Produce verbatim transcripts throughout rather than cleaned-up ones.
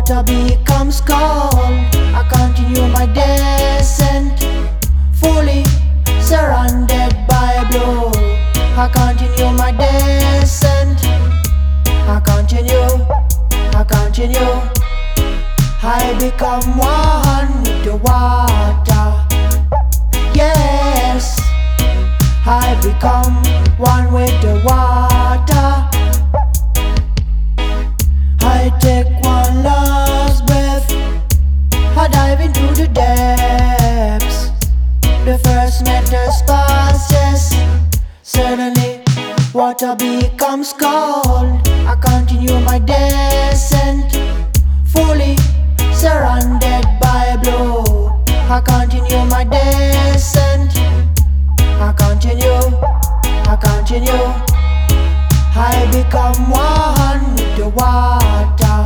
water becomes cold. I continue my descent, fully surrounded by blue. I continue my descent, I continue, I continue. I become one with the water. Yes, I become one with the water. I take one last breath, I dive into the depths. The first meters passes, suddenly water becomes cold. I continue my descent, fully surrounded by blue. I continue my descent, I continue, I continue. I become one with the water.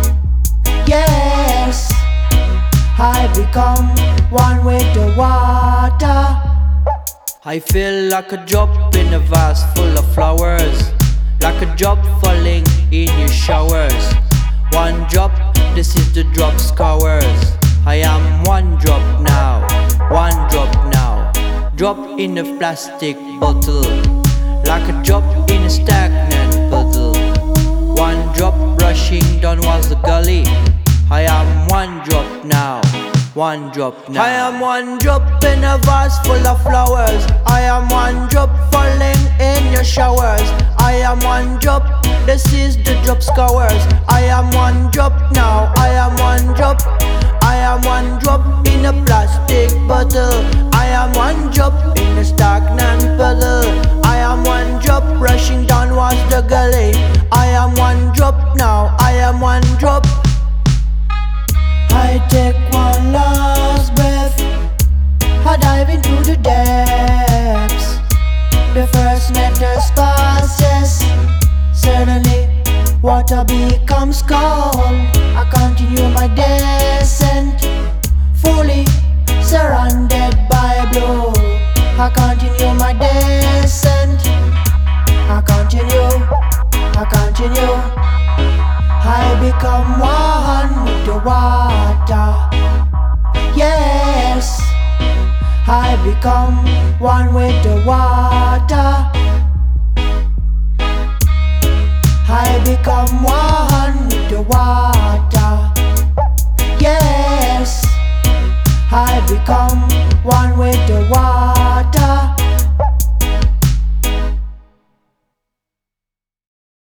Yes, I become one with the water. I feel like a drop in a vase full of flowers, like a drop falling in your showers. One drop, this is the drop scores. I am one drop now, one drop now. Drop in a plastic bottle, like a drop in a stagnant puddle. One drop rushing downwards the gully. I am one drop now, one drop now. I am one drop in a vase full of flowers. I am one drop falling in your showers. I am one drop, this is the drop scores. I am one drop now, I am one drop. I am one drop in a plastic bottle. I am one drop in a stagnant puddle. I am one drop rushing downwards the gully. I am one drop now, I am one drop. I take one last breath, I dive into the depths. The first meters passes, suddenly water becomes cold. I continue my descent, fully surrounded by blue. I continue my descent, I continue, I continue. I become one with the water. Yes, I become one with the water. I become one with the water. Yes, I become one with the water.